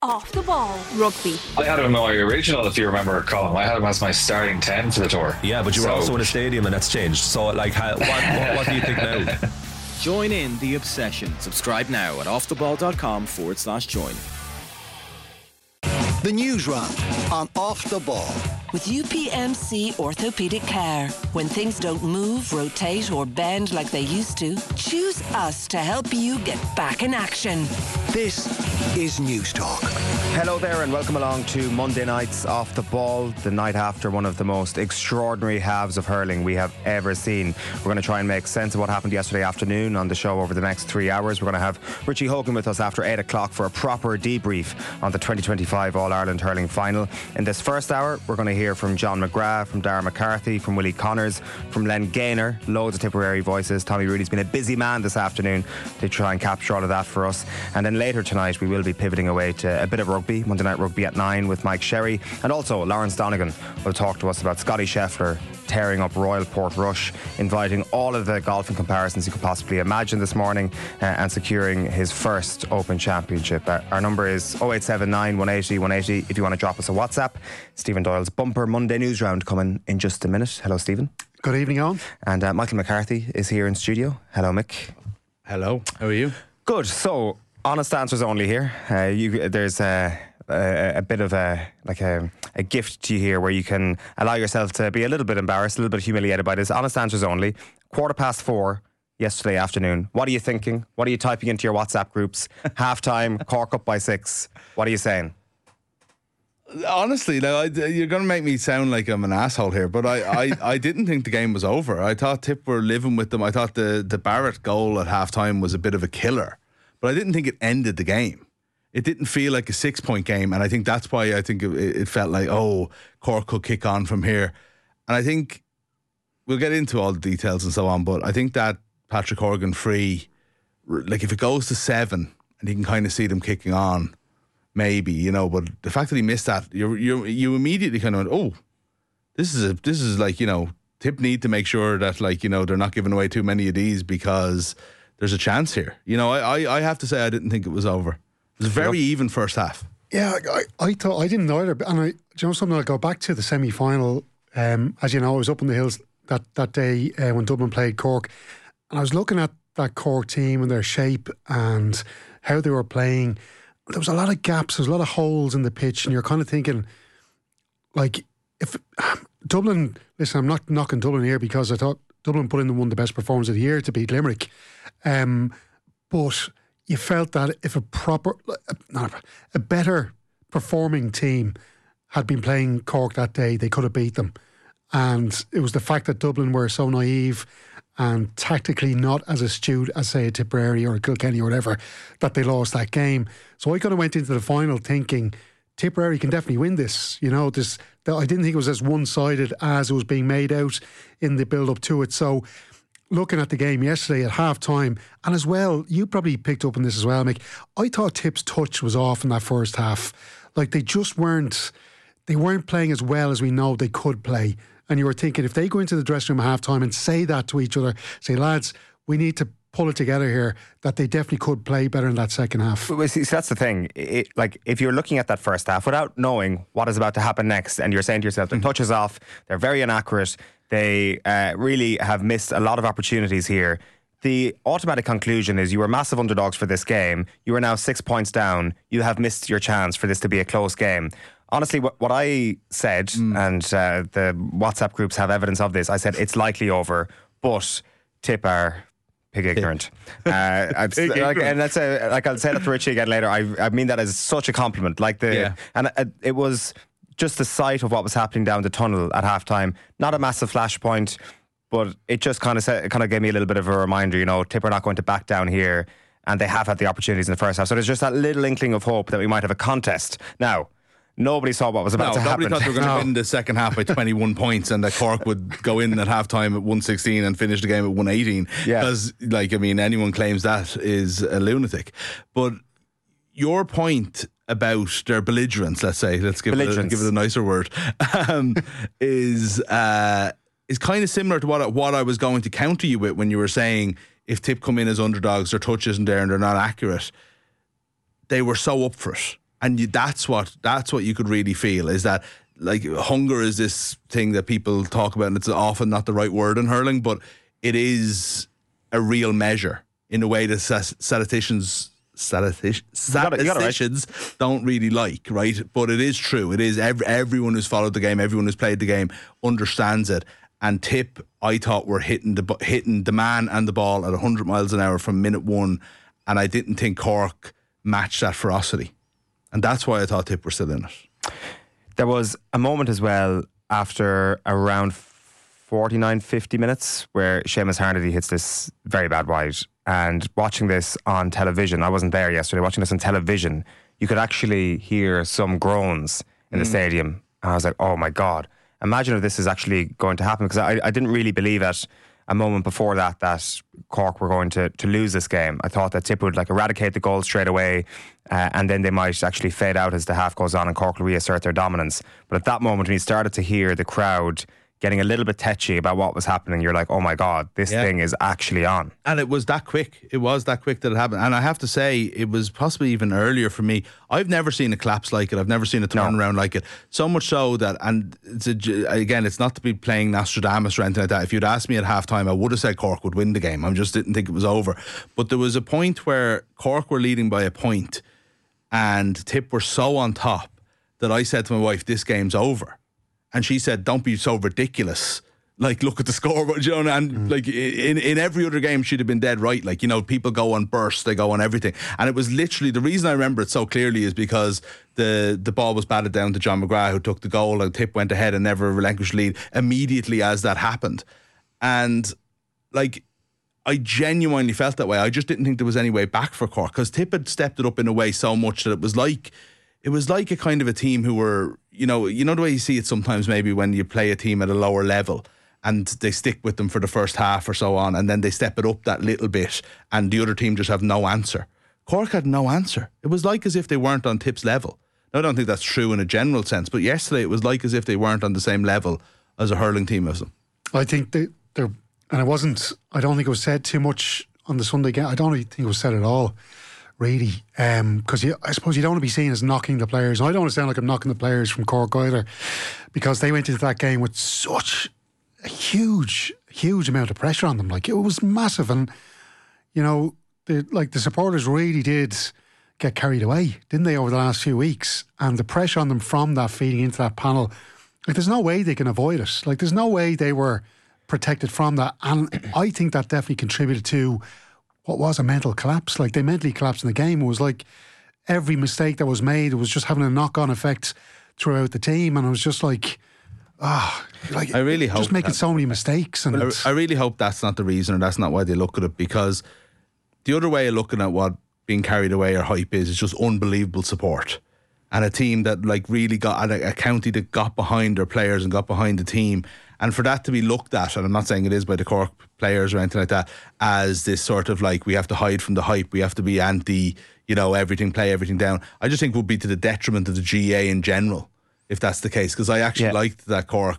Off the Ball Rugby. I had him in my original, if you remember, Colin. I had him as my starting 10 for the tour. Yeah, but you were also in a stadium and that's changed. So, like, what do you think now? Join in the obsession. Subscribe now at offtheball.com/join. The news round on Off the Ball. With UPMC Orthopaedic Care. When things don't move, rotate or bend like they used to, choose us to help you get back in action. This is News Talk. Hello there and welcome along to Monday night's Off the Ball, the night after one of the most extraordinary halves of hurling we have ever seen. We're going to try and make sense of what happened yesterday afternoon on the show over the next 3 hours. We're going to have Richie Hogan with us after 8 o'clock for a proper debrief on the 2025 All-Ireland hurling final. In this first hour, we're going to hear from John McGrath, from Darragh McCarthy, from Willie Connors, from Len Gaynor, loads of Tipperary voices. Tommy Rudy's been a busy man this afternoon to try and capture all of that for us. And then later tonight we will be pivoting away to a bit of rugby, Monday Night Rugby at 9 with Mike Sherry, and also Lawrence Donegan will talk to us about Scotty Scheffler tearing up Royal Portrush, inviting all of the golfing comparisons you could possibly imagine this morning, and securing his first Open Championship. Our number is 0879 180 180 if you want to drop us a WhatsApp. Stephen Doyle's bumper Monday news round coming in just a minute. Hello, Stephen. Good evening, Owen. And Michael McCarthy is here in studio. Hello, Mick. Hello, how are you? Good. So, honest answers only here. There's a bit of a gift to you here where you can allow yourself to be a little bit embarrassed, a little bit humiliated by this. Honest answers only. 4:15 yesterday afternoon. What are you thinking? What are you typing into your WhatsApp groups? Halftime, Cork up by 6. What are you saying? Honestly, you're going to make me sound like I'm an asshole here, but I didn't think the game was over. I thought Tip were living with them. I thought the Barrett goal at halftime was a bit of a killer, but I didn't think it ended the game. It didn't feel like a 6-point game, and I think that's why I think it felt like, Cork could kick on from here. And I think we'll get into all the details and so on, but I think that Patrick Horgan free, like if it goes to 7 and you can kind of see them kicking on, maybe, but the fact that he missed that, you immediately kind of went, this is like, Tip need to make sure that, like, they're not giving away too many of these because there's a chance here. I have to say I didn't think it was over. It was a very even first half. Yeah, I thought I didn't either. And something, I'll go back to the semi-final. As you know, I was up in the hills that day when Dublin played Cork, and I was looking at that Cork team and their shape and how they were playing. There was a lot of gaps, there was a lot of holes in the pitch, and you're kind of thinking, like, if Dublin, listen, I'm not knocking Dublin here because I thought Dublin put in one of the best performances of the year to beat Limerick. But you felt that if a better performing team had been playing Cork that day, they could have beat them. And it was the fact that Dublin were so naive and tactically not as astute as, say, a Tipperary or a Kilkenny or whatever, that they lost that game. So I kind of went into the final thinking Tipperary can definitely win this. I didn't think it was as one-sided as it was being made out in the build-up to it. So looking at the game yesterday at half-time, and as well, you probably picked up on this as well, Mick, I thought Tip's touch was off in that first half. Like, they just weren't playing as well as we know they could play. And you were thinking, if they go into the dressing room at half-time and say that to each other, say, lads, we need to pull it together here, that they definitely could play better in that second half. Well, see, so that's the thing. If you're looking at that first half without knowing what is about to happen next, and you're saying to yourself, their touch is off, they're very inaccurate, they really have missed a lot of opportunities here. The automatic conclusion is you were massive underdogs for this game. You are now 6 points down. You have missed your chance for this to be a close game. Honestly, what I said, and the WhatsApp groups have evidence of this, I said it's likely over, but Tip are pig ignorant. And I'll say that to Richie again later. I mean that as such a compliment. And it was just the sight of what was happening down the tunnel at halftime. Not a massive flashpoint, but it just kind of gave me a little bit of a reminder. Tip are not going to back down here, and they have had the opportunities in the first half. So there's just that little inkling of hope that we might have a contest now. Nobody saw what was about to happen. Nobody thought they were going to win the second half by 21 points and that Cork would go in at half-time at 116 and finish the game at 118. Because, anyone claims that is a lunatic. But your point about their belligerence, let's give it a nicer word, is kind of similar to what I was going to counter you with when you were saying if Tip come in as underdogs, their touch isn't there and they're not accurate. They were so up for it. and that's what you could really feel, is that like hunger is this thing that people talk about, and it's often not the right word in hurling, but it is a real measure in a way that statisticians don't really like, right? But it is true. It is everyone who's followed the game, everyone who's played the game understands it. And Tip, I thought, were hitting the man and the ball at 100 miles an hour from minute one, and I didn't think Cork matched that ferocity, and that's why I thought Tip were still in it. There was a moment as well after around 49-50 minutes where Seamus Harnedy hits this very bad wide, and watching this on television, I wasn't there yesterday, watching this on television, you could actually hear some groans in the stadium, and I was like, oh my God, imagine if this is actually going to happen, because I didn't really believe at a moment before that Cork were going to lose this game. I thought that Tip would like eradicate the goal straight away, and then they might actually fade out as the half goes on and Cork will reassert their dominance. But at that moment, when you started to hear the crowd getting a little bit tetchy about what was happening, you're like, oh my God, this thing is actually on. And it was that quick. It was that quick that it happened. And I have to say, it was possibly even earlier for me. I've never seen a collapse like it. I've never seen a turnaround like it. So much so that, and again, it's not to be playing Nostradamus or anything like that. If you'd asked me at halftime, I would have said Cork would win the game. I just didn't think it was over. But there was a point where Cork were leading by a point and Tip were so on top that I said to my wife, this game's over. And she said, don't be so ridiculous. Like, look at the scoreboard, you know, and like in every other game, she'd have been dead right. Like, you know, people go on bursts, they go on everything. And it was literally, the reason I remember it so clearly is because the ball was batted down to John McGrath, who took the goal, and Tip went ahead and never relinquished lead immediately as that happened. And like, I genuinely felt that way. I just didn't think there was any way back for Cork, because Tip had stepped it up in a way so much that it was like a kind of a team who were, you know the way you see it sometimes maybe when you play a team at a lower level and they stick with them for the first half or so on, and then they step it up that little bit and the other team just have no answer. Cork had no answer. It was like as if they weren't on Tip's level. Now, I don't think that's true in a general sense, but yesterday it was like as if they weren't on the same level as a hurling team as them. I think they're, and I don't think it was said too much on the Sunday game. I don't really think it was said at all, really, because I suppose you don't want to be seen as knocking the players. And I don't want to sound like I'm knocking the players from Cork either, because they went into that game with such a huge amount of pressure on them. Like, it was massive, and you know, the supporters really did get carried away, didn't they, over the last few weeks? And the pressure on them from that feeding into that panel, like, there's no way they can avoid it. Like, there's no way they were protected from that, and I think that definitely contributed to what was a mental collapse. Like, they mentally collapsed in the game. It was like every mistake that was made, it was just having a knock-on effect throughout the team, and it was just like, I really hope just making so many mistakes. And I really hope that's not the reason, or that's not why they look at it, because the other way of looking at what being carried away or hype is just unbelievable support. And a team that like really got, a county that got behind their players and got behind the team. And for that to be looked at, and I'm not saying it is by the Cork players or anything like that, as this sort of like, we have to hide from the hype, we have to be anti, you know, everything, play everything down, I just think would be to the detriment of the GA in general, if that's the case. Because I actually liked that Cork.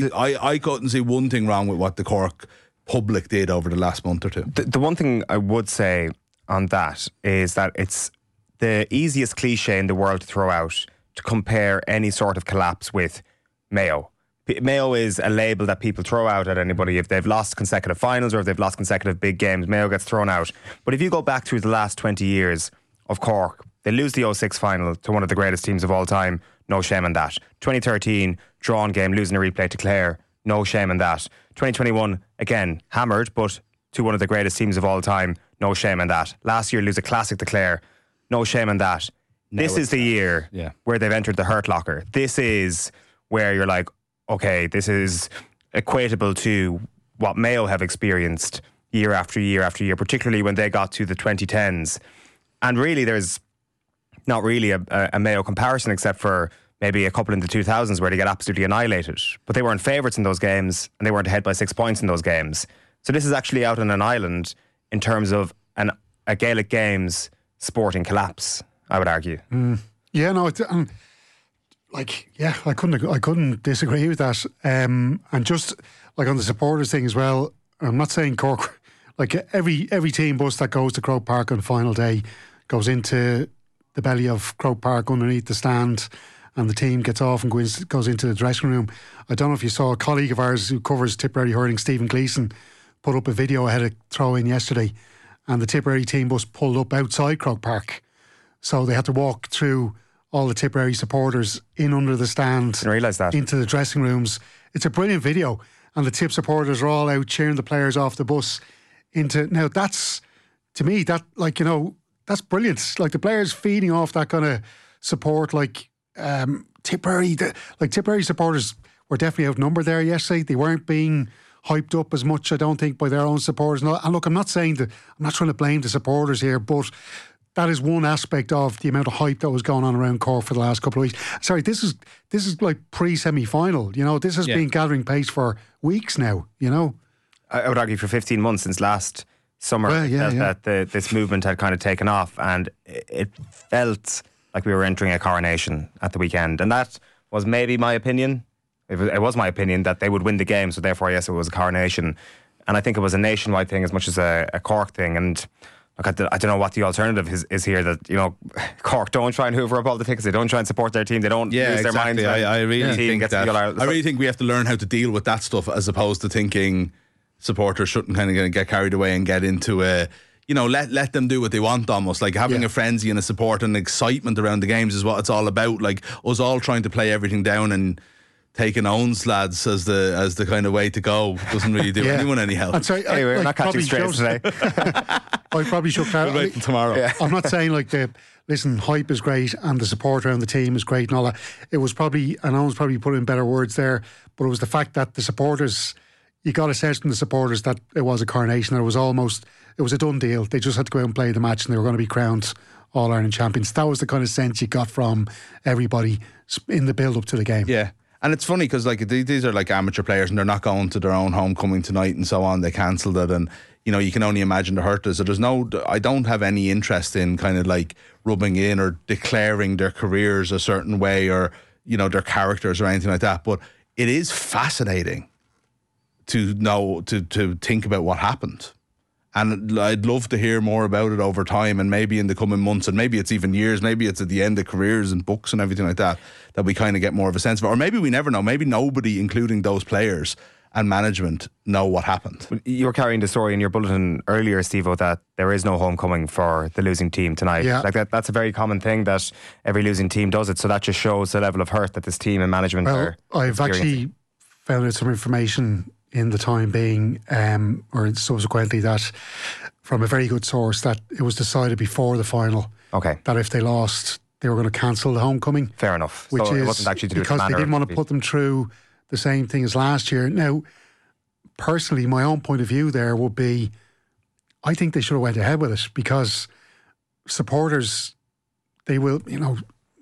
I couldn't see one thing wrong with what the Cork public did over the last month or two. The one thing I would say on that is that it's the easiest cliche in the world to throw out to compare any sort of collapse with Mayo. Mayo is a label that people throw out at anybody if they've lost consecutive finals or if they've lost consecutive big games. Mayo gets thrown out. But if you go back through the last 20 years of Cork, they lose the 06 final to one of the greatest teams of all time. No shame in that. 2013, drawn game, losing a replay to Clare. No shame in that. 2021, again, hammered, but to one of the greatest teams of all time. No shame in that. Last year, lose a classic to Clare. No shame in that. This is the year where they've entered the hurt locker. This is where you're like, okay, this is equatable to what Mayo have experienced year after year after year, particularly when they got to the 2010s. And really, there's not really a Mayo comparison, except for maybe a couple in the 2000s where they get absolutely annihilated. But they weren't favourites in those games, and they weren't ahead by 6 points in those games. So this is actually out on an island in terms of a Gaelic Games sporting collapse, I would argue. Yeah, no, I couldn't disagree with that. And just like on the supporters thing as well, I'm not saying Cork, like every team bus that goes to Croke Park on final day goes into the belly of Croke Park underneath the stand, and the team gets off and goes into the dressing room. I don't know if you saw a colleague of ours who covers Tipperary hurling, Stephen Gleeson, put up a video ahead of throw-in yesterday, and the Tipperary team bus pulled up outside Croke Park. So they had to walk through all the Tipperary supporters in under the stand. Didn't realise that. Into the dressing rooms. It's a brilliant video, and the Tip supporters are all out cheering the players off the bus into. Now that's, to me, that, like, you know, that's brilliant. Like, the players feeding off that kind of support. Like, Tipperary supporters were definitely outnumbered there yesterday. They weren't being hyped up as much, I don't think, by their own supporters. And look, I'm not trying to blame the supporters here, but that is one aspect of the amount of hype that was going on around Cork for the last couple of weeks. Sorry, this is like pre-semi-final. You know, this has been gathering pace for weeks now. You know, I would argue for 15 months since last summer that this movement had kind of taken off, and it felt like we were entering a coronation at the weekend, and that was maybe my opinion. It was my opinion that they would win the game, so therefore, yes, it was a coronation. And I think it was a nationwide thing as much as a Cork thing. And look, I don't know what the alternative is here. That, you know, Cork don't try and hoover up all the tickets. They don't try and support their team. They don't lose their minds. I really think that. I really think we have to learn how to deal with that stuff, as opposed to thinking supporters shouldn't kind of get carried away and get into a, you know, let them do what they want. Almost like having a frenzy and a support and excitement around the games is what it's all about. Like us all trying to play everything down and taking owns, lads, as the kind of way to go doesn't really do anyone any help. Anyway, we're not catching strays today. I probably should we'll wait till tomorrow. Yeah. I'm not saying like listen, hype is great and the support around the team is great and all that. It was probably, and Owen's probably put in better words there, but it was the fact that the supporters, you got a sense from the supporters that it was a coronation. It was a done deal. They just had to go out and play the match and they were going to be crowned All-Ireland champions. That was the kind of sense you got from everybody in the build-up to the game. Yeah. And it's funny because like these are like amateur players and they're not going to their own homecoming tonight and so on. They cancelled it, and you know, you can only imagine the hurt. So I don't have any interest in kind of like rubbing in or declaring their careers a certain way or, you know, their characters or anything like that. But it is fascinating to know, to think about what happened. And I'd love to hear more about it over time, and maybe in the coming months, and maybe it's even years, maybe it's at the end of careers and books and everything like that we kind of get more of a sense of it. Or maybe we never know. Maybe nobody, including those players and management, know what happened. You were carrying the story in your bulletin earlier, Steve-O, that there is no homecoming for the losing team tonight. Yeah. Like that's a very common thing, that every losing team does it. So that just shows the level of hurt that this team and management are I've actually found out some information in the time being, or subsequently, that from a very good source, that it was decided before the final that if they lost, they were going to cancel the homecoming. Fair enough. Which so is it wasn't actually to do with because they didn't want to put them through the same thing as last year. Now, personally, my own point of view there would be, I think they should have went ahead with it, because supporters, they will, you know,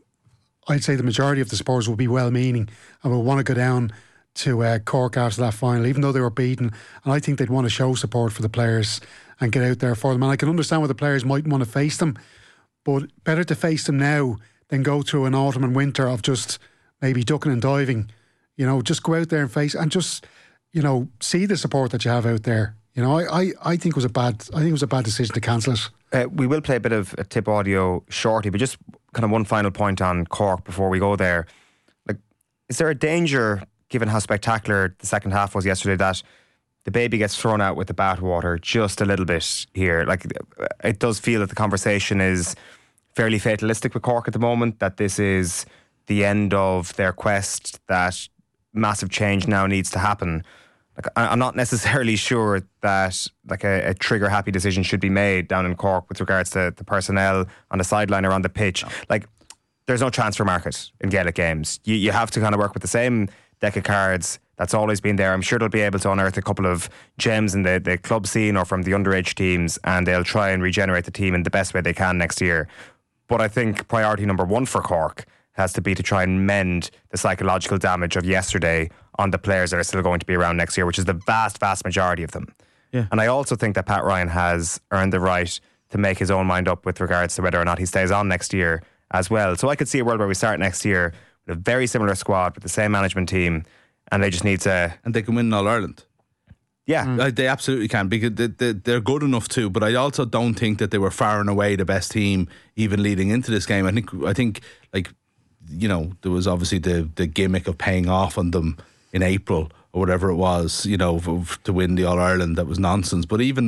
I'd say the majority of the supporters will be well-meaning and will want to go down to Cork after that final, even though they were beaten. And I think they'd want to show support for the players and get out there for them. And I can understand why the players mightn't want to face them, but better to face them now than go through an autumn and winter of just maybe ducking and diving. You know, just go out there and face, and just, you know, see the support that you have out there. You know, I think it was a bad decision to cancel it. We will play a bit of tip audio shortly, but just kind of one final point on Cork before we go there. Like, is there a danger, given how spectacular the second half was yesterday, that the baby gets thrown out with the bathwater just a little bit here? Like, it does feel that the conversation is fairly fatalistic with Cork at the moment, that this is the end of their quest, that massive change now needs to happen. Like, I'm not necessarily sure that like a trigger-happy decision should be made down in Cork with regards to the personnel on the sideline or on the pitch. No. Like, there's no transfer market in Gaelic games. You have to kind of work with the same deck of cards that's always been there. I'm sure they'll be able to unearth a couple of gems in the club scene or from the underage teams, and they'll try and regenerate the team in the best way they can next year. But I think priority number one for Cork has to be to try and mend the psychological damage of yesterday on the players that are still going to be around next year, which is the vast, vast majority of them. Yeah. And I also think that Pat Ryan has earned the right to make his own mind up with regards to whether or not he stays on next year as well. So I could see a world where we start next year with a very similar squad, with the same management team, and they just need to... And they can win All-Ireland. Yeah. They absolutely can, because they're good enough too. But I also don't think that they were far and away the best team even leading into this game. I think like, you know, there was obviously the gimmick of paying off on them in April or whatever it was, you know, to win the All-Ireland. That was nonsense. But even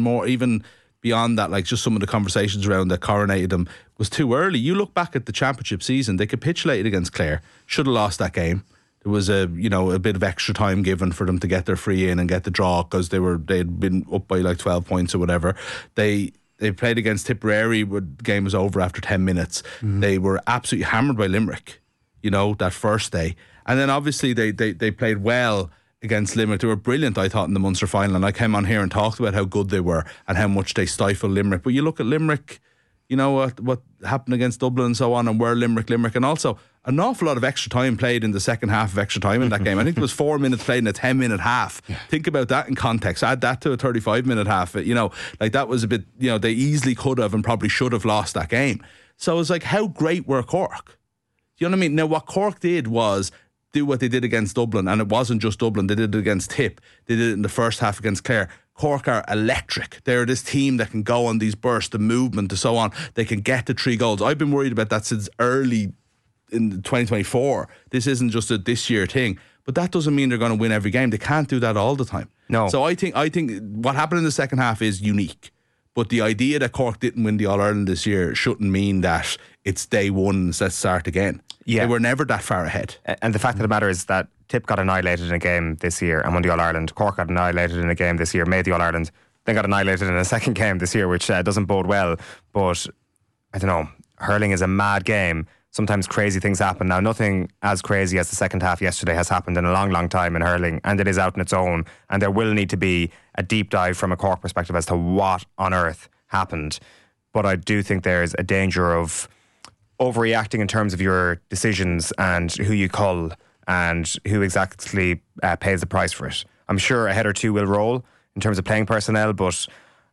beyond that, like just some of the conversations around that coronated them was too early. You look back at the championship season, they capitulated against Clare, should have lost that game. There was a bit of extra time given for them to get their free in and get the draw, because they had been up by like 12 points or whatever. They played against Tipperary, but the game was over after 10 minutes. They were absolutely hammered by Limerick, you know, that first day. And then obviously they played well against Limerick. They were brilliant, I thought, in the Munster final, and I came on here and talked about how good they were and how much they stifled Limerick. But you look at Limerick, you know what happened against Dublin and so on, and where Limerick, and also an awful lot of extra time played in the second half of extra time in that game. I think there was 4 minutes played in a 10-minute half. Yeah. Think about that in context. Add that to a 35-minute half. You know, like that was a bit, you know, they easily could have and probably should have lost that game. So it was like, how great were Cork? Do you know what I mean? Now, what Cork did was do what they did against Dublin, and it wasn't just Dublin. They did it against Tip. They did it in the first half against Clare. Cork are electric. They're this team that can go on these bursts, the movement and so on. They can get the 3 goals. I've been worried about that since early in 2024. This isn't just a this year thing, but that doesn't mean they're going to win every game. They can't do that all the time. No. So I think what happened in the second half is unique. But the idea that Cork didn't win the All-Ireland this year shouldn't mean that it's day one, let's start again. Yeah. They were never that far ahead. And the fact of the matter is that Tip got annihilated in a game this year and won the All-Ireland. Cork got annihilated in a game this year, made the All-Ireland, then got annihilated in a second game this year, which doesn't bode well. But I don't know, hurling is a mad game. Sometimes crazy things happen. Now, nothing as crazy as the second half yesterday has happened in a long, long time in hurling, and it is out on its own. And there will need to be a deep dive from a Cork perspective as to what on earth happened. But I do think there's a danger of overreacting in terms of your decisions and who you cull and who exactly pays the price for it. I'm sure a head or two will roll in terms of playing personnel, but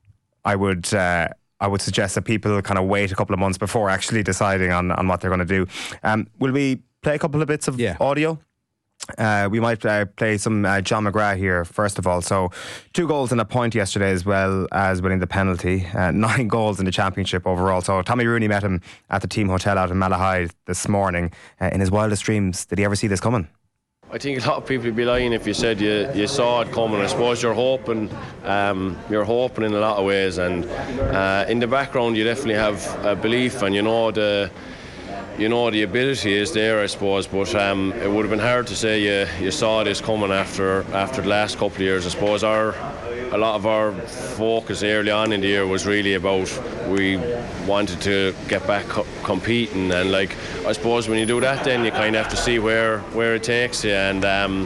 I would suggest that people kind of wait a couple of months before actually deciding on what they're going to do. Will we play a couple of bits of audio? We might play some John McGrath here first of all. So 2 goals and a point yesterday, as well as winning the penalty. 9 goals in the championship overall. So Tommy Rooney met him at the team hotel out in Malahide this morning. In his wildest dreams, did he ever see this coming? I think a lot of people would be lying if you said you saw it coming. I suppose you're hoping in a lot of ways, and in the background you definitely have a belief, and you know the ability is there, I suppose, but it would have been hard to say you saw this coming after the last couple of years. I suppose a lot of our focus early on in the year was really about we wanted to get back competing, and like I suppose when you do that, then you kind of have to see where it takes you, and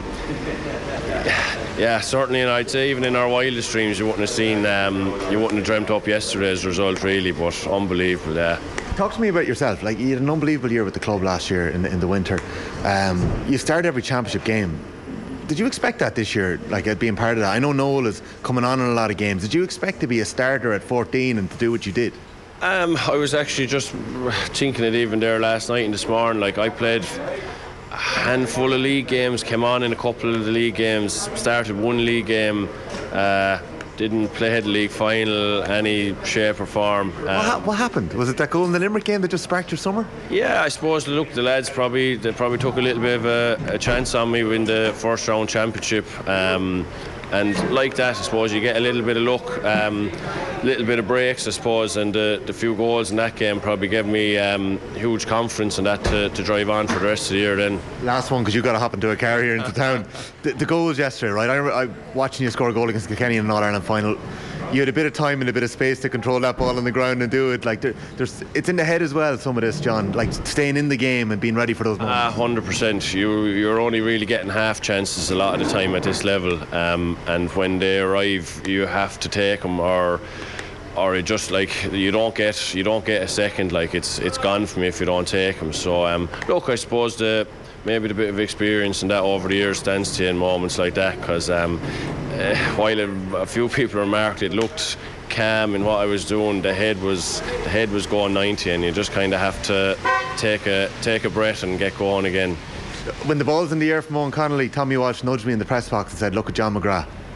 yeah, certainly, and I'd say even in our wildest dreams you wouldn't have dreamt up yesterday's result really, but unbelievable. Talk to me about yourself. Like, you had an unbelievable year with the club last year in the winter. You started every championship game. Did you expect that this year, like being part of that? I know Noel is coming on in a lot of games. Did you expect to be a starter at 14 and to do what you did? I was actually just thinking it even there last night and this morning. Like, I played a handful of league games, came on in a couple of the league games, started one league game, didn't play the league final any shape or form. What happened? Was it that goal in the Limerick game that just sparked your summer? Yeah, I suppose. Look, the lads probably took a little bit of a chance on me in the first round championship. And like that, I suppose you get a little bit of luck, little bit of breaks, I suppose, and the few goals in that game probably gave me huge confidence in that to drive on for the rest of the year then. Last one, because you got to hop into a car here into town. The goals yesterday, right? I watching you score a goal against Kilkenny in an All-Ireland final. You had a bit of time and a bit of space to control that ball on the ground and do it. Like it's in the head as well, some of this, John. Like staying in the game and being ready for those moments. 100%. You're only really getting half chances a lot of the time at this level, and when they arrive, you have to take them, or it just like you don't get a second. Like it's gone from you if you don't take them. So look, I suppose maybe the bit of experience and that over the years stands to you in moments like that, because while a few people remarked it looked calm in what I was doing, the head was going 90, and you just kind of have to take a breath and get going again. When the ball's in the air from Owen Connolly, Tommy Walsh nudged me in the press box and said, "Look at John McGrath."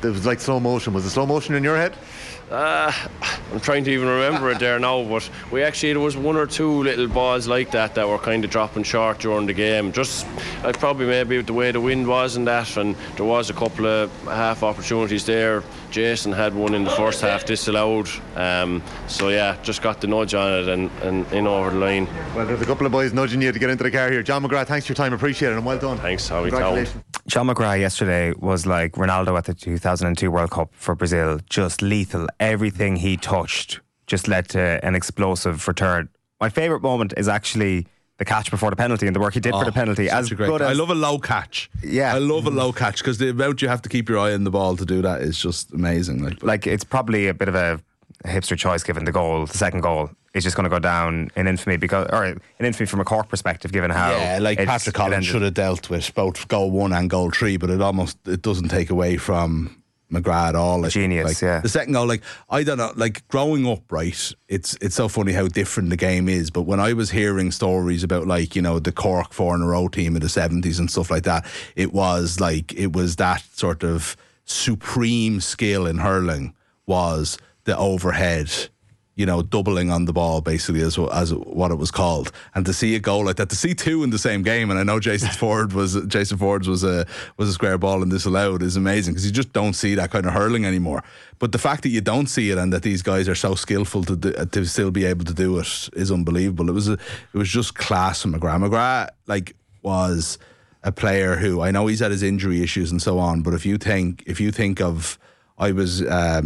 It was like slow motion. Was it slow motion in your head? I'm trying to even remember it there now, but there was one or two little balls like that were kind of dropping short during the game. Just probably maybe the way the wind was and that, and there was a couple of half opportunities there. Jason had one in the first half disallowed, so yeah, just got the nudge on it and in over the line. Well, there's a couple of boys nudging you to get into the car here. John McGrath, thanks for your time, appreciate it, and well done. Thanks, Howie. Congratulations. John McGrath yesterday was like Ronaldo at the 2002 World Cup for Brazil, just lethal. Everything he touched just led to an explosive return. My favourite moment is actually the catch before the penalty and the work he did for the penalty. I love a low catch. Yeah, I love a low catch because the amount you have to keep your eye on the ball to do that is just amazing. Like it's probably a bit of a hipster choice given the second goal is just going to go down in infamy from a Cork perspective, given how Patrick Collins should have dealt with both goal 1 and goal 3, but it doesn't take away from McGrath at all. Genius, yeah. The second goal, I don't know, growing up, right, it's so funny how different the game is, but when I was hearing stories about the Cork 4 in a row team in the 70s and stuff like that, it was that sort of supreme skill in hurling was the overhead, doubling on the ball basically as what it was called, and to see a goal like that, to see two in the same game, and I know Jason Ford's was a square ball and disallowed, is amazing because you just don't see that kind of hurling anymore. But the fact that you don't see it and that these guys are so skillful to still be able to do it is unbelievable. It was just class from McGrath. McGrath was a player who, I know he's had his injury issues and so on, but if you think of, I was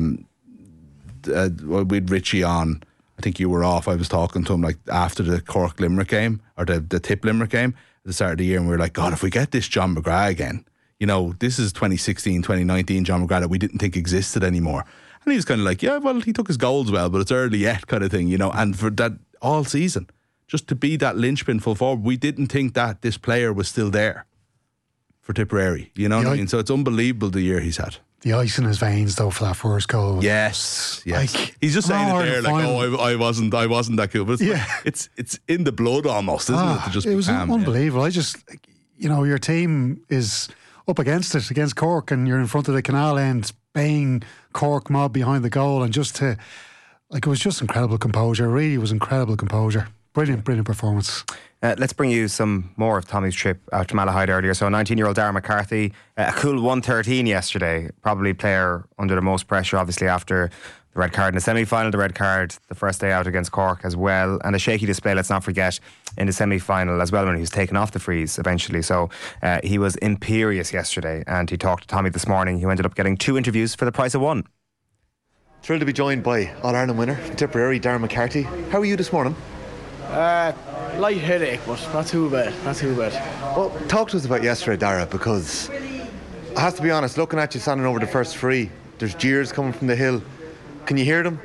with Richie on, I think you were off, I was talking to him after the Cork Limerick game, or the Tip Limerick game at the start of the year, and we were like, God, if we get this John McGrath again, this is 2016, 2019 John McGrath that we didn't think existed anymore. And he was kind of like, yeah, well, he took his goals well, but it's early yet kind of thing, and for that all season, just to be that linchpin full forward, we didn't think that this player was still there for Tipperary, what I mean? So it's unbelievable the year he's had. The ice in his veins, though, for that first goal. Yes. He's just saying it there, I wasn't that cool. But it's in the blood almost, isn't it? To just it was calm, unbelievable. I just, your team is up against Cork, and you're in front of the canal end, baying Cork mob behind the goal, and it was just incredible composure. It really was incredible composure. Brilliant performance. Let's bring you some more of Tommy's trip out to Malahide earlier. So 19-year-old Darragh McCarthy, a cool 113 yesterday. Probably player under the most pressure, obviously, after the red card in the semi-final, the red card the first day out against Cork as well, and a shaky display, let's not forget, in the semi-final as well, when he was taken off the freeze eventually. So he was imperious yesterday, and he talked to Tommy this morning. He ended up getting 2 interviews for the price of 1. Thrilled to be joined by All-Ireland winner, Tipperary, Darragh McCarthy. How are you this morning? Light headache, but not too bad. Well, talk to us about yesterday, Darragh, because I have to be honest, looking at you standing over the first free, there's jeers coming from the hill. Can you hear them?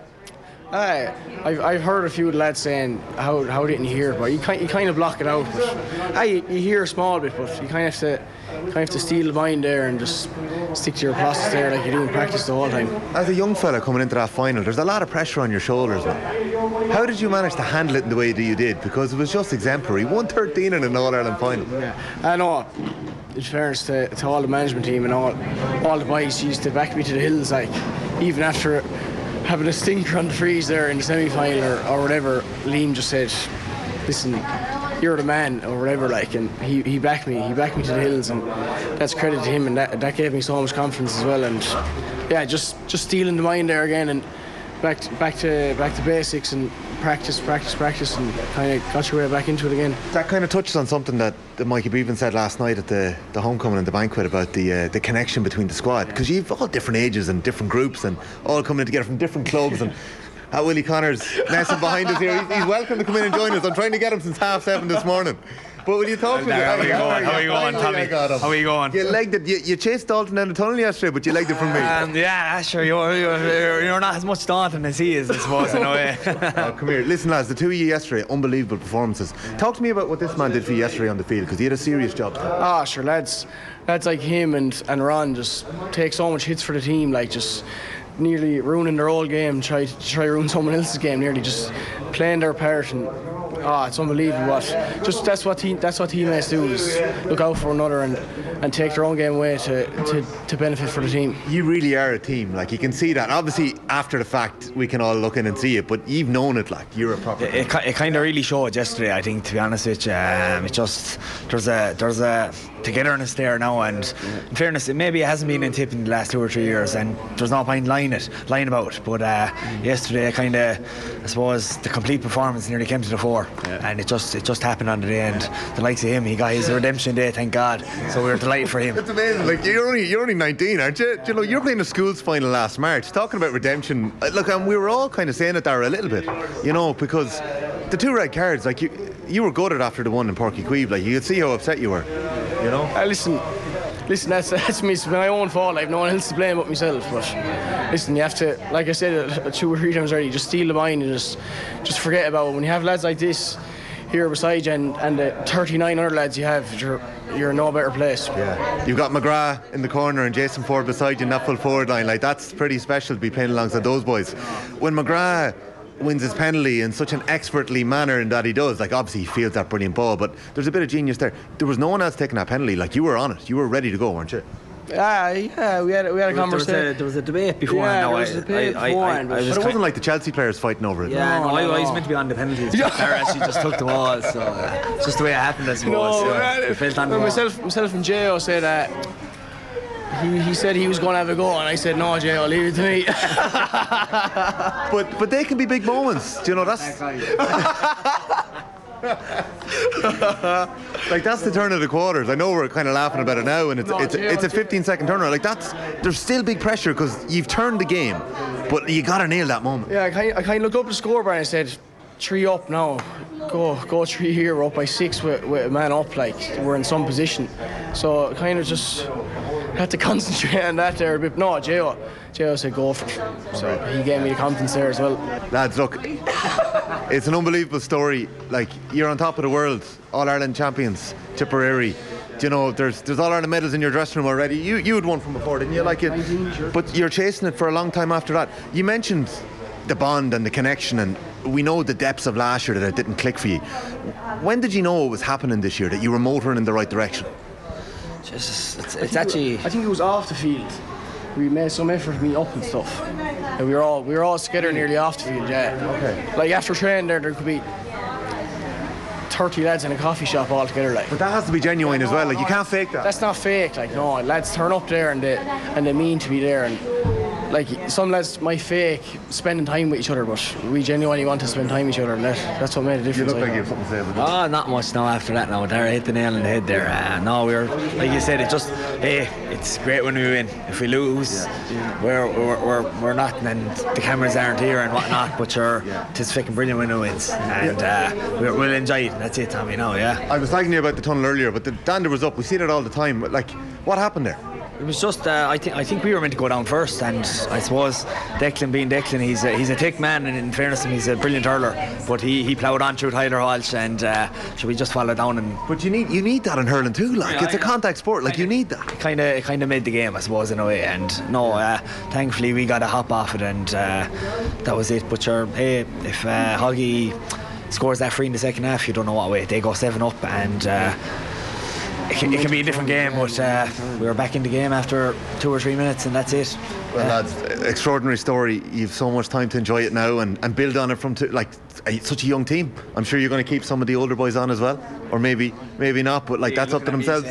I've heard a few lads saying, how didn't you hear it? But you kind of block it out. But you hear a small bit, but you kind of have to steal the mind there and just stick to your process there like you do in practice the whole time. As a young fella coming into that final, there's a lot of pressure on your shoulders now. How did you manage to handle it in the way that you did? Because it was just exemplary. 113 in an All-Ireland final. Yeah, I know. In fairness to all the management team and all the boys used to back me to the hills, even after having a stinker on the freeze there in the semi-final or whatever. Liam just said, listen, you're the man or whatever, and he backed me to the hills, and that's credit to him, and that gave me so much confidence as well. And yeah, just stealing the mind there again, and back to basics and practice, and kind of got your way back into it again. That kind of touches on something that Mikey Bevan said last night at the homecoming and the banquet about the connection between the squad, because you've all different ages and different groups and all coming together from different clubs. And Willie Connors messing behind us here. He's welcome to come in and join us. I'm trying to get him since 7:30 this morning. But will you talk to me? How are you going, Tommy? How are you going? You legged it. You chased Dalton down the tunnel yesterday, but you legged it from me. Yeah, sure. You're not as much daunting as he is, I suppose, in a way. Come here. Listen, lads, the two of you yesterday, unbelievable performances. Talk to me about what this man did for you yesterday on the field, because he had a serious job. Sure, lads like him and Ron just take so much hits for the team, just nearly ruining their whole game, try to ruin someone else's game, nearly just playing their part, and it's unbelievable. But that's what teammates do, is look out for another and take their own game away to benefit for the team. You really are a team. Like, you can see that. Obviously, after the fact, we can all look in and see it, but you've known it. Like, you're a proper. It kind of really showed yesterday, I think, to be honest with you. It just there's a togetherness there now, and in fairness, maybe it hasn't been in Tip in the last 2 or 3 years, and there's no point lying about. But yesterday, I suppose the complete performance nearly came to the fore, and it just happened on the day. And the likes of him, he got his redemption day, thank God. So we were delighted for him. It's amazing. Like, you're only 19, aren't you? You know, you're playing a schools final last March. Talking about redemption, look, and we were all kind of saying it there a little bit, you know, because the 2 red cards, like, you were gutted after the one in Páirc Uí Chaoimh. Like, you could see how upset you were. You know. Listen, that's me. It's my own fault. I have no one else to blame but myself. But listen, you have to, like I said 2 or 3 times already, just steal the mind and just forget about it. When you have lads like this here beside you and the 39 other lads you have, you're in no better place. Yeah, you've got McGrath in the corner and Jason Ford beside you in that full forward line. Like, that's pretty special to be playing alongside those boys. When McGrath wins his penalty in such an expertly manner in that he does, like, obviously he fields that brilliant ball, but there's a bit of genius there. There was no one else taking that penalty. Like, you were on it, you were ready to go, weren't you? Yeah, we had a conversation. There was a debate before. Yeah, there was a debate beforehand. But it wasn't like the Chelsea players fighting over it. Yeah, no, I was meant to be on the penalties. Claire actually just took the ball, so it's just the way it happened, I suppose. Myself and J.O. said that he said he was going to have a go, and I said, no, J.O., leave it to me. but they can be big moments. Do you know, that's like, that's the turn of the quarters. I know we're kind of laughing about it now, and it's a 15-second turnaround. Like, there's still big pressure because you've turned the game, but you got to nail that moment. Yeah, I kind of looked up the scoreboard and I said, 3 up now. Go 3 here. We're up by 6 with a man up. Like, we're in some position, so kind of just had to concentrate on that there a bit. No, J.O. said go for it, so he gave me the confidence there as well. Lads, look, it's an unbelievable story. Like, you're on top of the world, All-Ireland champions, Tipperary. Do you know, there's All-Ireland medals in your dressing room already. You had one from before, didn't you? Like it, but you're chasing it for a long time after that. You mentioned the bond and the connection, and we know the depths of last year that it didn't click for you. When did you know it was happening this year, that you were motoring in the right direction? I think it was off the field. We made some effort to be up and stuff. And we were all together nearly off the field, yeah. Okay. Like, after training there could be 30 lads in a coffee shop all together, like. But that has to be genuine as well. Like, you can't fake that. That's not fake. Like, no, lads turn up there and they mean to be there. And like, some lads might fake spending time with each other, but we genuinely want to spend time with each other, and that's what made a difference. You look like you have something to say about that. Not much now after that. Now, Dara hit the nail on the head there. No, we're, like you said, it's great when we win. If we lose, we're not, and the cameras aren't here and whatnot. But it's fucking brilliant when we wins, and we'll enjoy it. That's it, Tommy. No, yeah. I was talking to you about the tunnel earlier, but the dander was up. We see it all the time. Like, what happened there? It was just, I think we were meant to go down first, and I suppose Declan being Declan, he's a thick man, and in fairness to him, he's a brilliant hurler, but he ploughed on through Tyler Walsh, and so we just followed down. And but you need that in hurling too, like, it's a contact sport, like, you need that. It kind of made the game, I suppose, in a way, and thankfully we got a hop off it, and that was it. But sure, hey, if Hoggy scores that free in the second half, you don't know what way, they go 7 up, and it can be a different game, but we were back in the game after 2 or 3 minutes, and that's it. Well, lads, extraordinary story. You've so much time to enjoy it now and build on it from such a young team. I'm sure you're going to keep some of the older boys on as well, or maybe not, but that's up to themselves.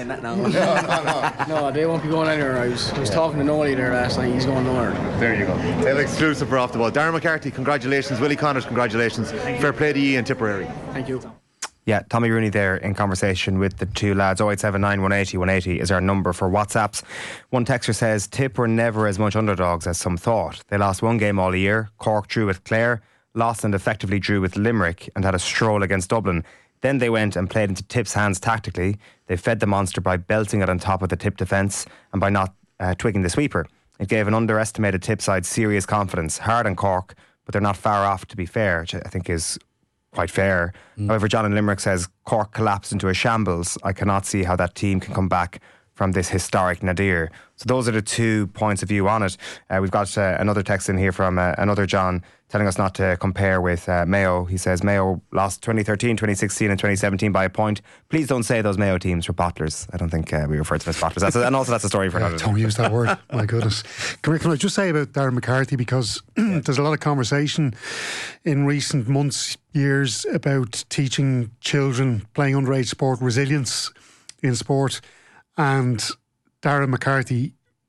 No, they won't be going anywhere. I was talking to Nolly there last night. He's going nowhere. There you go. They're exclusive for Off the Ball. Darren McCarthy, congratulations. Willie Connors, congratulations. Fair play to you and Tipperary. Thank you. Yeah, Tommy Rooney there in conversation with the two lads. 0879 180 180 is our number for WhatsApps. One texter says, Tip were never as much underdogs as some thought. They lost one game all year. Cork drew with Clare, lost and effectively drew with Limerick, and had a stroll against Dublin. Then they went and played into Tip's hands tactically. They fed the monster by belting it on top of the Tip defence and by not twigging the sweeper. It gave an underestimated Tip side serious confidence. Hard on Cork, but they're not far off, to be fair, which I think is quite fair. However, John in Limerick says Cork collapsed into a shambles. I cannot see how that team can come back from this historic nadir. So those are the 2 points of view on it. We've got another text in here from another John telling us not to compare with Mayo. He says Mayo lost 2013, 2016 and 2017 by a point. Please don't say those Mayo teams were bottlers. I don't think we refer to them as bottlers. And also that's a story for another. Don't use that word. My goodness. Can I just say about Darren McCarthy, because there's a lot of conversation in recent months, years, about teaching children playing underage sport resilience in sport. And Darren McCarthy,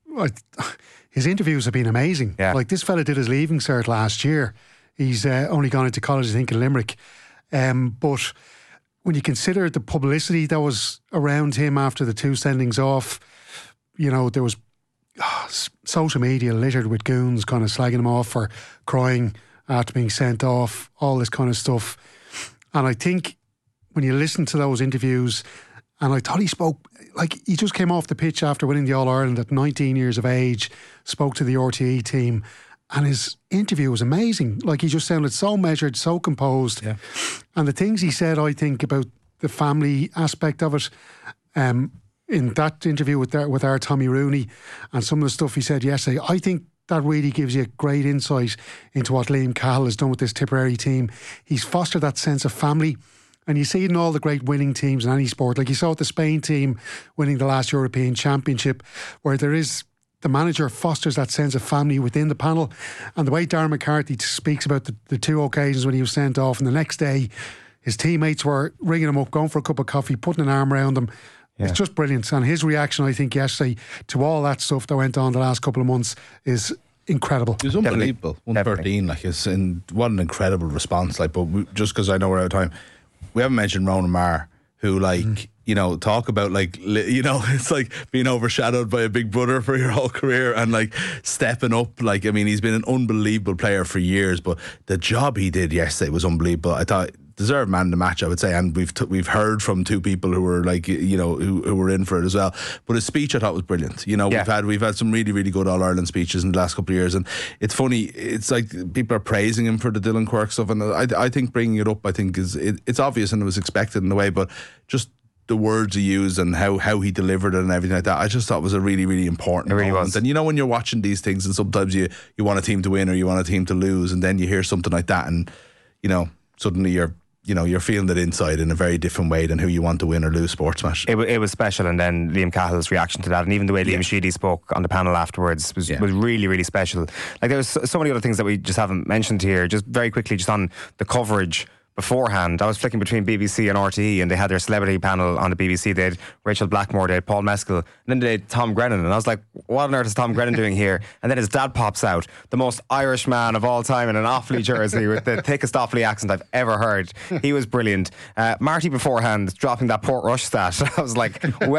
his interviews have been amazing. Yeah. Like, this fella did his leaving cert last year. He's only gone into college, I think, in Limerick. But when you consider the publicity that was around him after the 2 sendings off, you know, there was social media littered with goons kind of slagging him off for crying after being sent off, all this kind of stuff. And I think when you listen to those interviews, and I thought he spoke, like, he just came off the pitch after winning the All-Ireland at 19 years of age, spoke to the RTE team, and his interview was amazing. Like, he just sounded so measured, so composed. Yeah. And the things he said, I think, about the family aspect of it, in that interview with our Tommy Rooney, and some of the stuff he said yesterday, I think that really gives you great insight into what Liam Cahill has done with this Tipperary team. He's fostered that sense of family. And you see it in all the great winning teams in any sport. Like you saw with the Spain team winning the last European Championship, where there is, the manager fosters that sense of family within the panel. And the way Darren McCarthy speaks about the 2 occasions when he was sent off, and the next day his teammates were ringing him up, going for a cup of coffee, putting an arm around him. Yeah. It's just brilliant. And his reaction, I think, yesterday to all that stuff that went on the last couple of months is incredible. It was unbelievable. 113, like, what an incredible response. Like, but just because I know we're out of time, we haven't mentioned Ronan Marr, who, like, you know, talk about, like, you know, it's like being overshadowed by a big brother for your whole career and, like, stepping up. Like, I mean, he's been an unbelievable player for years, but the job he did yesterday was unbelievable. I thought deserved man of the match, I would say, and we've heard from 2 people who were, like, you know, who were in for it as well. But his speech, I thought, was brilliant. You know, we've had some really, really good All-Ireland speeches in the last couple of years, and it's funny, it's like people are praising him for the Dylan Quirke stuff, and I think bringing it up, I think it's obvious and it was expected in a way, but just the words he used and how he delivered it and everything like that, I just thought was a really, really important moment. Was. And you know, when you're watching these things, and sometimes you want a team to win or you want a team to lose, and then you hear something like that, and, you know, suddenly you're feeling it inside in a very different way than who you want to win or lose sports match. It was special, and then Liam Cahill's reaction to that, and even the way Liam Sheedy spoke on the panel afterwards was really, really special. Like, there was so many other things that we just haven't mentioned here. Just very quickly, just on the coverage beforehand, I was flicking between BBC and RTE, and they had their celebrity panel on the BBC. They had Rachel Blackmore, they had Paul Mescal, and then they had Tom Grennan, and I was like, what on earth is Tom Grennan doing here? And then his dad pops out, the most Irish man of all time in an Offaly jersey with the thickest Offaly accent I've ever heard. He was brilliant. Marty beforehand dropping that Portrush stat. I was like,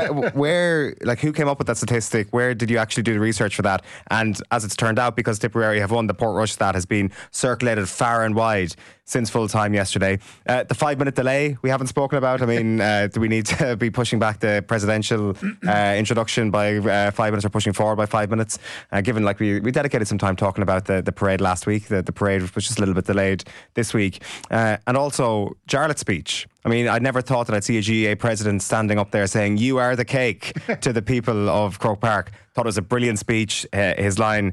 where, like, who came up with that statistic? Where did you actually do the research for that? And as it's turned out, because Tipperary have won, the Portrush stat has been circulated far and wide since full time yesterday. The 5-minute delay we haven't spoken about. I mean, do we need to be pushing back the presidential introduction by 5 minutes, or pushing forward by 5 minutes? Given, like, we dedicated some time talking about the parade last week. The parade was just a little bit delayed this week. And also Jarlath's speech. I mean, I never thought that I'd see a GAA president standing up there saying, "You are the cake," to the people of Croke Park. Thought it was a brilliant speech. His line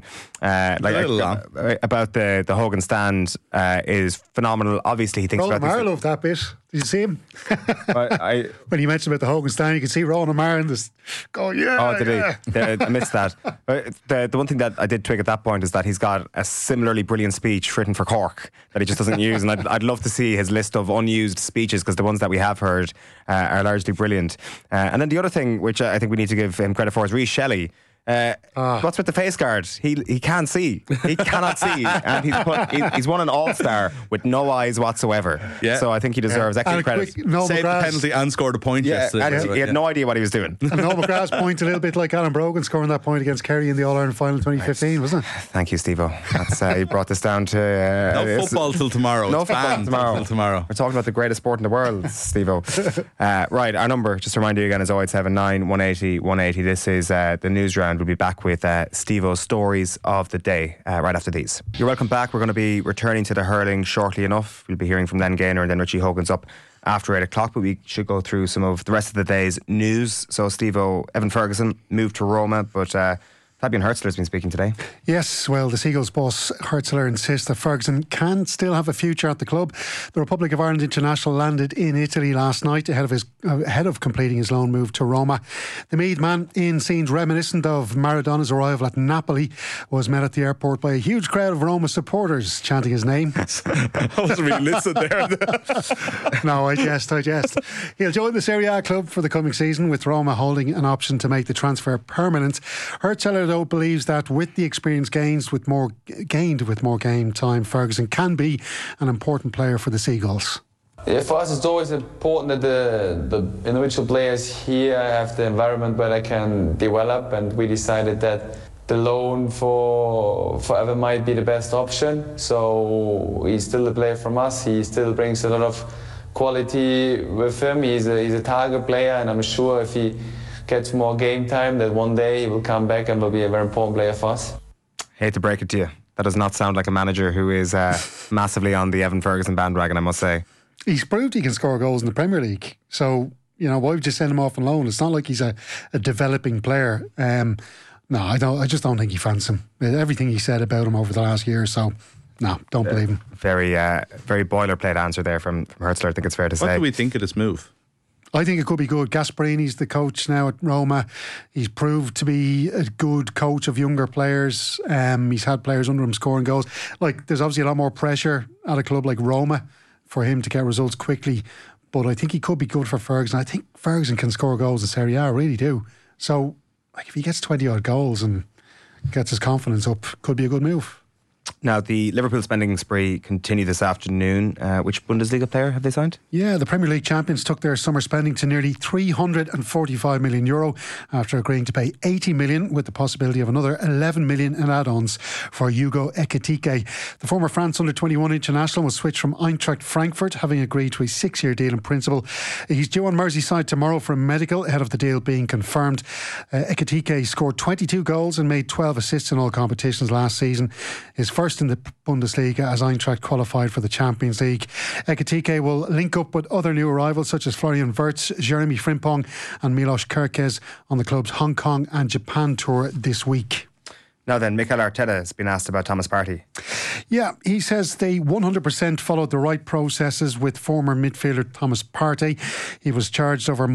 about the Hogan stand is phenomenal. Obviously, he thinks Ronan about Marr loved that bit. Did you see him? When you mentioned about the Hogan stand, you could see Ronan Marr in this going, yeah. Oh, did he? I missed that. The one thing that I did twig at that point is that he's got a similarly brilliant speech written for Cork that he just doesn't use, and I'd love to see his list of unused speeches, because the ones that we have heard are largely brilliant. And then the other thing, which I think we need to give him credit for, is Rhys Shelley. What's with the face guard? He can't see. He cannot see, and he's won an All-Star with no eyes whatsoever. Yeah. So I think he deserves extra credit. Saved the penalty and scored a point yesterday. And he had no idea what he was doing. And Noel McGrath's point a little bit like Alan Brogan scoring that point against Kerry in the All-Ireland final 2015, wasn't it? Thank you, Steve-O. That's you brought this down to no football till tomorrow. No football till tomorrow. We're talking about the greatest sport in the world, Steve-O. Right, our number, just to remind you again, is 0879 180 180. This is the news round. We'll be back with Steve-O's stories of the day right after these. You're welcome back. We're going to be returning to the hurling shortly enough. We'll be hearing from Len Gaynor, and then Richie Hogan's up after 8 o'clock, but we should go through some of the rest of the day's news. So Steve-O, Evan Ferguson moved to Roma, but Fabian Hurtzler's been speaking today. Yes, well, the Seagulls boss Hurtzler insists that Ferguson can still have a future at the club. The Republic of Ireland international landed in Italy last night ahead of completing his loan move to Roma. The Meath man, in scenes reminiscent of Maradona's arrival at Napoli, was met at the airport by a huge crowd of Roma supporters chanting his name. I wasn't really listening there. No, I jest. He'll join the Serie A club for the coming season, with Roma holding an option to make the transfer permanent. Hurtzler, though, believes that with the experience gained with more game time, Ferguson can be an important player for the Seagulls. Yeah, for us it's always important that the individual players here have the environment where they can develop, and we decided that the loan for forever might be the best option. So he's still a player from us. He still brings a lot of quality with him. He's a target player, and I'm sure if he gets more game time, that one day he will come back and will be a very important player for us. Hate to break it to you, that does not sound like a manager who is massively on the Evan Ferguson bandwagon, I must say. He's proved he can score goals in the Premier League, so why would you send him off on loan? It's not like he's a developing player. No, I just don't think he fancies him. Everything he said about him over the last year or so, no, don't believe him. Very boilerplate answer there from Hurtzler, I think it's fair to say. What do we think of this move? I think it could be good. Gasparini's the coach now at Roma. He's proved to be a good coach of younger players. He's had players under him scoring goals. There's obviously a lot more pressure at a club like Roma for him to get results quickly. But I think he could be good for Ferguson. I think Ferguson can score goals in Serie A, I really do. So, if he gets 20-odd goals and gets his confidence up, could be a good move. Now, the Liverpool spending spree continue this afternoon. Which Bundesliga player have they signed? Yeah, the Premier League champions took their summer spending to nearly €345 million after agreeing to pay $80 million, with the possibility of another $11 million in add-ons for Hugo Ekitike. The former France under-21 international was switched from Eintracht Frankfurt, having agreed to a 6-year deal in principle. He's due on Merseyside tomorrow for a medical, ahead of the deal being confirmed. Ekitike scored 22 goals and made 12 assists in all competitions last season. His first in the Bundesliga as Eintracht qualified for the Champions League. Ekitike will link up with other new arrivals such as Florian Wirtz, Jeremy Frimpong and Milos Kerkez on the club's Hong Kong and Japan tour this week. Now then, Mikel Arteta has been asked about Thomas Partey. Yeah, he says they 100% followed the right processes with former midfielder Thomas Partey. Partey was charged over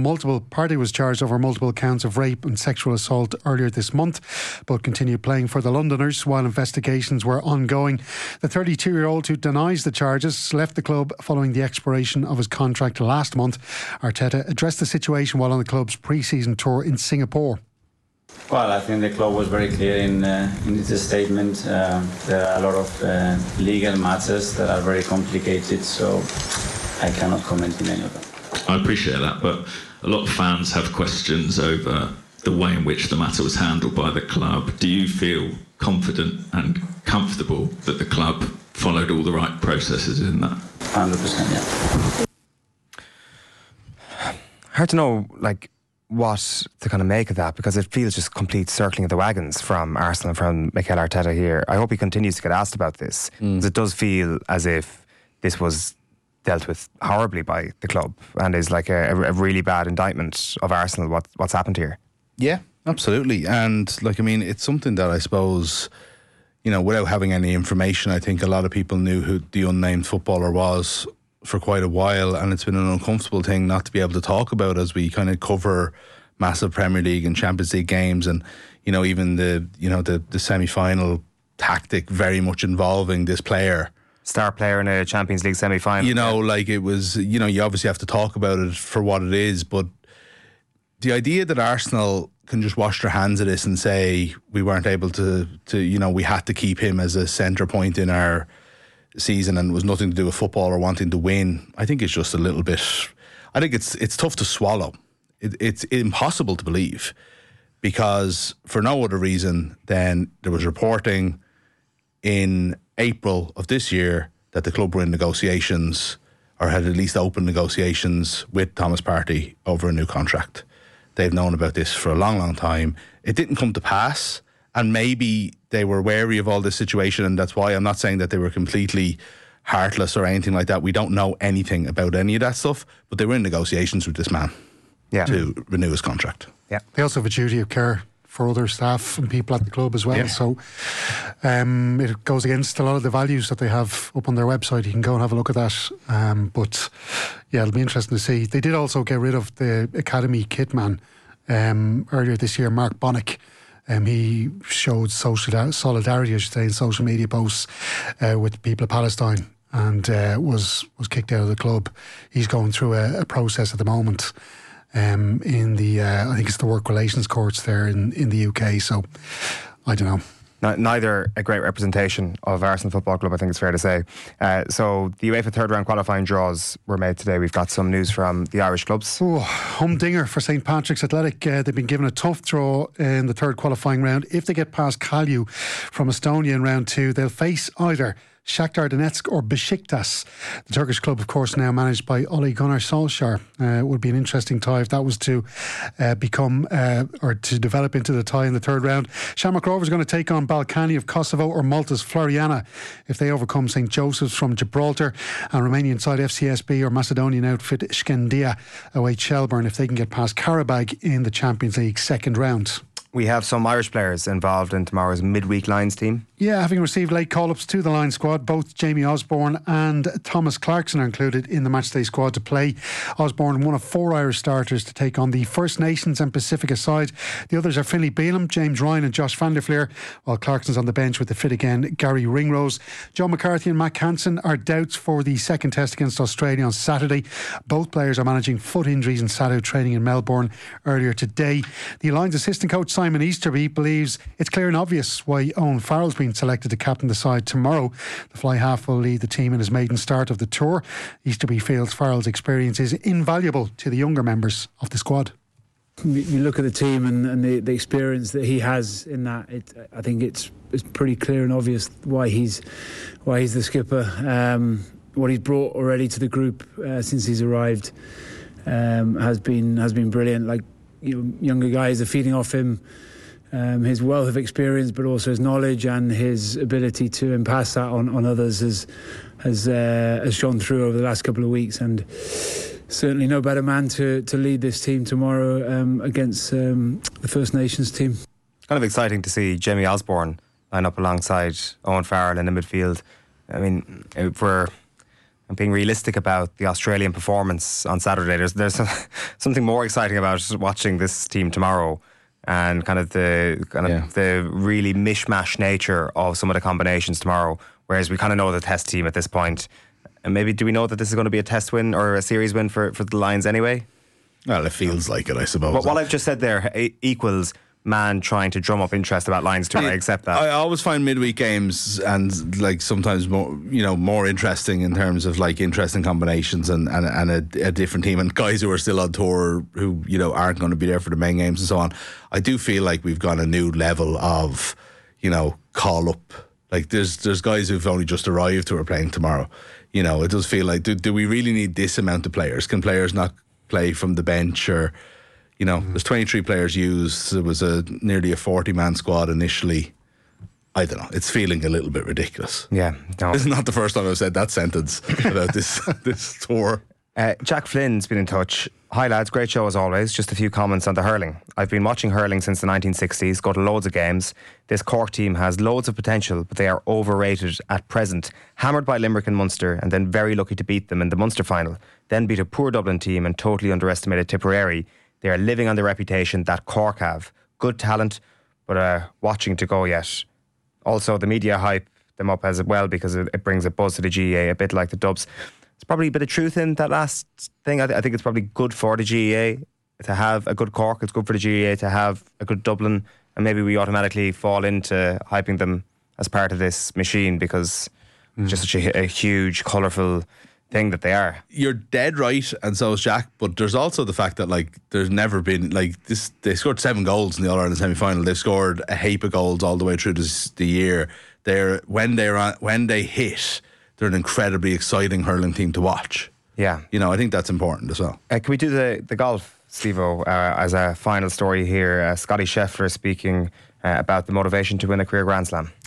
multiple counts of rape and sexual assault earlier this month, but continued playing for the Londoners while investigations were ongoing. The 32-year-old, who denies the charges, left the club following the expiration of his contract last month. Arteta addressed the situation while on the club's pre-season tour in Singapore. Well, I think the club was very clear in its statement. There are a lot of legal matters that are very complicated, so I cannot comment on any of them. I appreciate that, but a lot of fans have questions over the way in which the matter was handled by the club. Do you feel confident and comfortable that the club followed all the right processes in that? 100%, yeah. Hard to know, what to kind of make of that, because it feels just complete circling of the wagons from Arsenal and from Mikel Arteta here. I hope he continues to get asked about this, because it does feel as if this was dealt with horribly by the club and is like a really bad indictment of Arsenal, what's happened here. Yeah, absolutely. And it's something that I suppose, without having any information, I think a lot of people knew who the unnamed footballer was for quite a while, and it's been an uncomfortable thing not to be able to talk about as we kind of cover massive Premier League and Champions League games, and even the semi-final tactic very much involving this player, star player in a Champions League semi-final. It was, you obviously have to talk about it for what it is, but the idea that Arsenal can just wash their hands of this and say we weren't able to we had to keep him as a centre point in our season and it was nothing to do with football or wanting to win, I think it's just a little bit, I think it's tough to swallow. It's impossible to believe, because for no other reason than there was reporting in April of this year that the club were in negotiations, or had at least open negotiations with Thomas Partey over a new contract. They've known about this for a long, long time. It didn't come to pass, and maybe they were wary of all this situation, and that's why I'm not saying that they were completely heartless or anything like that. We don't know anything about any of that stuff, but they were in negotiations with this man to renew his contract. Yeah, they also have a duty of care for other staff and people at the club as well. So it goes against a lot of the values that they have up on their website. You can go and have a look at that. But yeah, it'll be interesting to see. They did also get rid of the academy kit man earlier this year, Mark Bonnick. He showed social solidarity, I should say, in social media posts with the people of Palestine, and was kicked out of the club. He's going through a process at the moment in the I think it's the work relations courts there in the UK. So I don't know. Neither a great representation of Arsenal Football Club, I think it's fair to say. So the UEFA third round qualifying draws were made today. We've got some news from the Irish clubs. Humdinger for St Patrick's Athletic. They've been given a tough draw in the third qualifying round. If they get past Kalju from Estonia in round 2, they'll face either Shakhtar Donetsk or Besiktas. The Turkish club, of course, now managed by Ole Gunnar Solskjaer. It would be an interesting tie if that was to become or to develop into the tie in the third round. Shamrock Rovers are going to take on Balkani of Kosovo or Malta's Floriana if they overcome St Joseph's from Gibraltar, and Romanian side FCSB or Macedonian outfit Skandia await Shelbourne if they can get past Karabag in the Champions League second round. We have some Irish players involved in tomorrow's midweek Lions team. Yeah, having received late call-ups to the Lions squad, both Jamie Osborne and Thomas Clarkson are included in the matchday squad to play. Osborne, one of 4 Irish starters to take on the First Nations and Pacifica side. The others are Finlay Bealham, James Ryan and Josh van der Fleer, while Clarkson's on the bench with the fit again Gary Ringrose. Joe McCarthy and Matt Hansen are doubts for the second test against Australia on Saturday. Both players are managing foot injuries and sat out training in Melbourne earlier today. The Lions assistant coach Simon Easterby believes it's clear and obvious why Owen Farrell's been selected to captain the side tomorrow. The fly half will lead the team in his maiden start of the tour. Easterby feels Farrell's experience is invaluable to the younger members of the squad. You look at the team and the experience that he has in that. I think it's pretty clear and obvious why he's the skipper. What he's brought already to the group since he's arrived has been brilliant. Like, younger guys are feeding off him. His wealth of experience, but also his knowledge and his ability to impass that on others has shone through over the last couple of weeks, and certainly no better man to lead this team tomorrow against the First Nations team. Kind of exciting to see Jamie Osborne line up alongside Owen Farrell in the midfield. I mean, if we're being realistic about the Australian performance on Saturday, there's something more exciting about watching this team tomorrow, and the really mishmash nature of some of the combinations tomorrow. Whereas we kind of know the test team at this point, and maybe do we know that this is going to be a test win or a series win for the Lions anyway? Well, it feels like it, I suppose. But what I've just said there equals man trying to drum up interest about Lions too. I accept that. I always find midweek games and like sometimes more interesting in terms of like interesting combinations and a different team and guys who are still on tour who aren't going to be there for the main games and so on. I do feel like we've got a new level of call up. Like there's guys who've only just arrived who are playing tomorrow. It does feel like do we really need this amount of players? Can players not play from the bench or? There's 23 players used. There was nearly a 40-man squad initially. I don't know. It's feeling a little bit ridiculous. Yeah. No. This is not the first time I've said that sentence about this tour. Jack Flynn's been in touch. Hi lads, great show as always. Just a few comments on the hurling. I've been watching hurling since the 1960s, go to loads of games. This Cork team has loads of potential, but they are overrated at present. Hammered by Limerick and Munster, and then very lucky to beat them in the Munster final. Then beat a poor Dublin team and totally underestimated Tipperary. They are living on the reputation that Cork have. Good talent, but watching to go yet. Also, the media hype them up as well because it brings a buzz to the GAA, a bit like the Dubs. There's probably a bit of truth in that last thing. I think it's probably good for the GAA to have a good Cork. It's good for the GAA to have a good Dublin. And maybe we automatically fall into hyping them as part of this machine because it's just such a huge, colourful thing that they are. You're dead right, and so is Jack, but there's also the fact that there's never been this. They scored 7 goals in the All-Ireland semi-final. They've scored a heap of goals all the way through the year. When they hit, they're an incredibly exciting hurling team to watch. Yeah, I think that's important as well. Can we do the golf, Steve-O, as a final story here? Scotty Scheffler speaking about the motivation to win a career Grand Slam.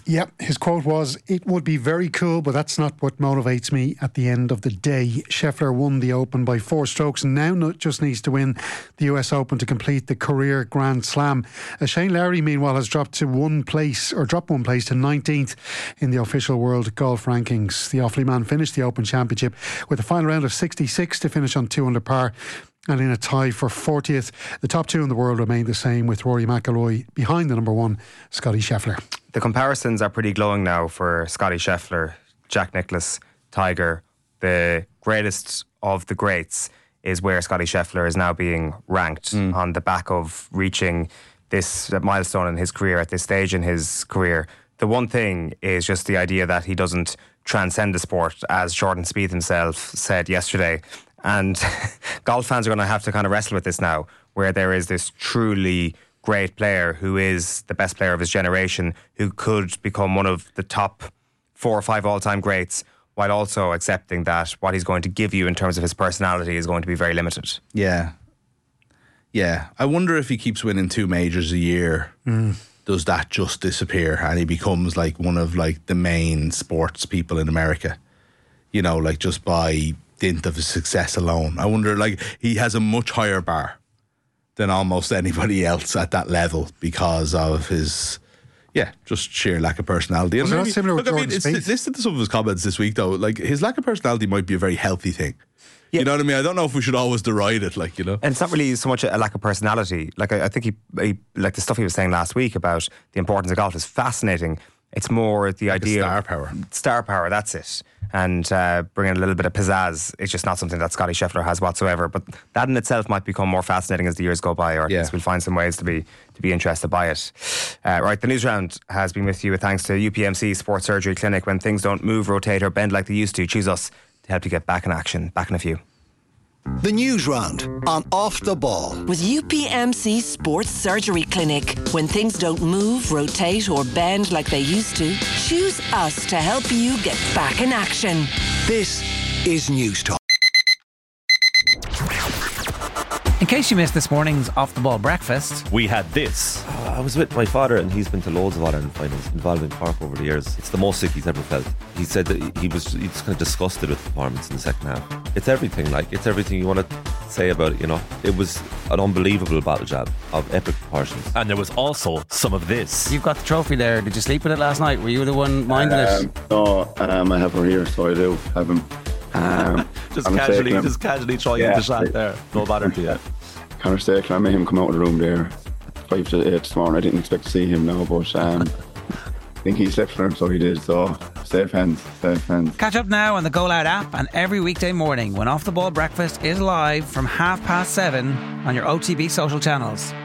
Yeah, his quote was, "It would be very cool, but that's not what motivates me at the end of the day." Scheffler won the Open by 4 strokes and now just needs to win the US Open to complete the career Grand Slam. Shane Lowry, meanwhile, has dropped one place to 19th in the official world golf rankings. The Offaly man finished the Open Championship with a final round of 66 to finish on 2 under par. And in a tie for 40th, the top 2 in the world remain the same, with Rory McIlroy behind the number 1, Scotty Scheffler. The comparisons are pretty glowing now for Scotty Scheffler, Jack Nicklaus, Tiger. The greatest of the greats is where Scotty Scheffler is now being ranked on the back of reaching this milestone in his career at this stage in his career. The one thing is just the idea that he doesn't transcend the sport, as Jordan Spieth himself said yesterday. And golf fans are going to have to kind of wrestle with this now, where there is this truly great player who is the best player of his generation, who could become one of the top 4 or 5 all-time greats, while also accepting that what he's going to give you in terms of his personality is going to be very limited. Yeah. I wonder if he keeps winning 2 majors a year, does that just disappear and he becomes like one of like the main sports people in America? You know, like just by dint of his success alone. I wonder, like, he has a much higher bar than almost anybody else at that level because of his, just sheer lack of personality. Was that similar with Jordan Spieth? Listen to some of his comments this week, though. Like, his lack of personality might be a very healthy thing. Yeah. You know what I mean? I don't know if we should always deride it, like, you know. And it's not really so much a lack of personality. Like, I think he like the stuff he was saying last week about the importance of golf is fascinating. It's more the idea of star power, that's it. And bringing a little bit of pizzazz. It's just not something that Scotty Scheffler has whatsoever. But that in itself might become more fascinating as the years go by, or at least we'll find some ways to be interested by it. Right, the news round has been with you with thanks to UPMC Sports Surgery Clinic. When things don't move, rotate or bend like they used to, choose us to help you get back in action. Back in a few. The News Round on Off the Ball. With UPMC Sports Surgery Clinic. When things don't move, rotate or bend like they used to, choose us to help you get back in action. This is News Talk. In case you missed this morning's Off the Ball breakfast, we had this. I was with my father and he's been to loads of All-Ireland finals, involved in Cork over the years. It's the most sick he's ever felt. He said that he's kind of disgusted with the performance in the second half. It's everything, it's everything you want to say about it, you know. It was an unbelievable battle jab of epic proportions. And there was also some of this. You've got the trophy there. Did you sleep with it last night? Were you the one minding it? No, I have her here, so I do have him. Just casually throwing the shot there. No bother to you. Conor I made him come out of the room there 5 to 8 this morning. I didn't expect to see him now, but I think he slept for him, so he did. So safe hands. Catch up now on the Goal Out app and every weekday morning when Off the Ball breakfast is live from 7:30 on your OTB social channels.